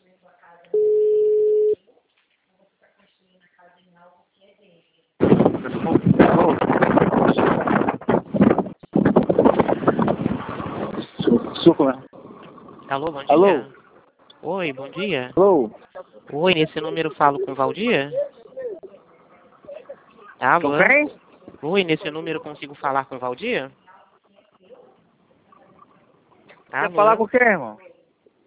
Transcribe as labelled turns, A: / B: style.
A: Suco, né?
B: Alô, bom dia.
A: Alô?
B: Oi, bom dia.
A: Alô?
B: Oi, nesse número falo com Valdir? Alô?
A: Com quem?
B: Oi, nesse número consigo falar com Valdir?
A: Quer falar com quem, irmão?